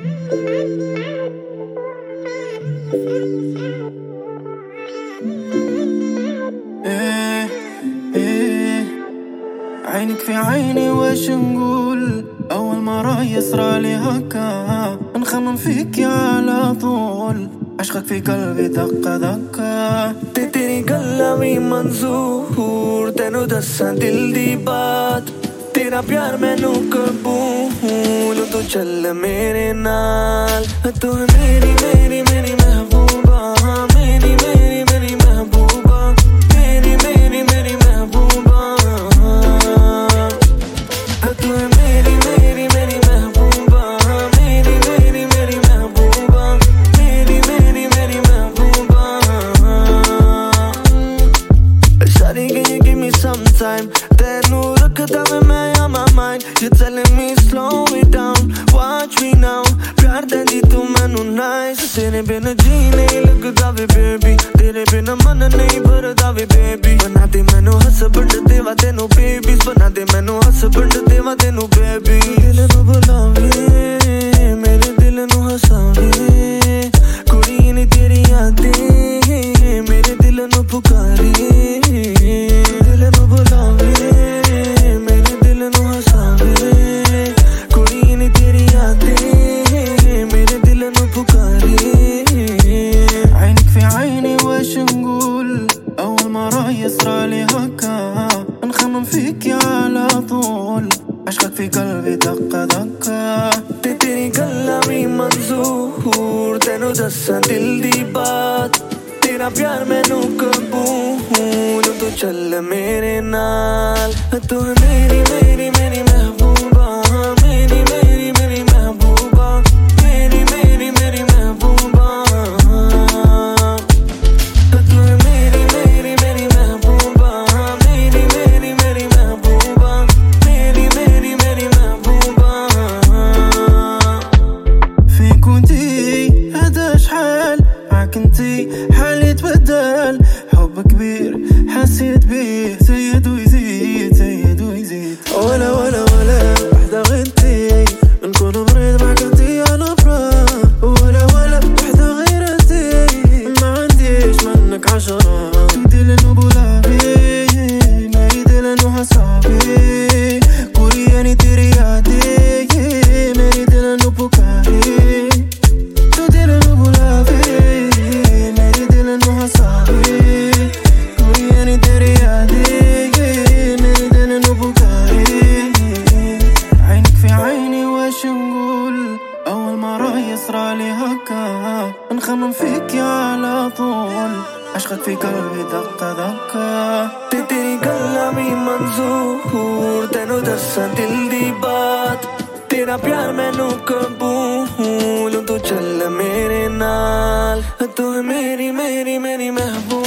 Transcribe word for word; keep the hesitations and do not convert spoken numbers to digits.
إيه إيه عينك في عيني واش نقول؟ أول مرة يصرالي هكا نخمم فيك يا على طول، عشقك في قلبي دقة دقة ते तेरी गल्लां भी मंजूर तेनू दस्सां दिल दी बात तेरा प्यार मैनू कबूल तू चल मेरे नाल तू मेरी मेरी मेरी महबूबा मेरी मेरी मेरी महबूबा मेरी मेरी मेरी महबूबा तू मेरी मेरी मेरी महबूबा मेरी मेरी मेरी महबूबा मेरी मेरी मेरी महबूबा Shawty, can you give me some time? तेनू रखदा वे मैं on my mind. You're telling me slow it down. Watch me now. प्यार देंदी तू मैनू nice. तेरे बिना जी नहीं लगदा वे baby. तेरे बिना मन नहीं भरदा वे baby. बना दे मैनू husband देवा तेनू babies. बना दे मैनू husband देवा तेनू baby. दिल नू बुलावे मेरे दिल नू हसावे कुड़ी नी तेरी यादें मेरे दिल नू पुकारे يصرالي هكا نخمم فيك يا على طول، عشقك في قلبي دقة دقة ते तेरी गल्लां भी मंजूर तेनू दस्सां दिल दी बात तेरा प्यार मैनू कबूल तू चल मेरे नाल तू मेरी मेरी मेरी महबूबा मेरी मेरी मेरी महबूबा मेरी मेरी मेरी महबूबा तू मेरी मेरी मेरी महबूबा मेरी मेरी मेरी महबूबा मेरी मेरी मेरी महबूबा فيك ونتي هذا شحال معاك انتي حالي تبدل حب كبير حسيت بيه زيد ويزيد زيد ويزيد ولا ولا ولا وحدة غيرتي نكون مريض معاك انتي انا برا ولا ولا وحدة غيرتي ما عنديش منك عشرة ديل نبولابي ما يديل انو حسابي كورياني تيري يادي ما يديل انو بوكاري ديل نبولابي ما يديل انو حسابي كورياني تيري يادي ما يديل انو بوكاري عينك في عيني واش نقول؟ أول مرة يصرالي هكا نخمم فيك يا على طول، عشقك في قلبي دقة دقة ते तेरी गल्लां भी मंजूर तेनू दस्सां दिल दी बात तेरा प्यार मैनू कबूल तू चल मेरे नाल तू मेरी मेरी मेरी महबूबा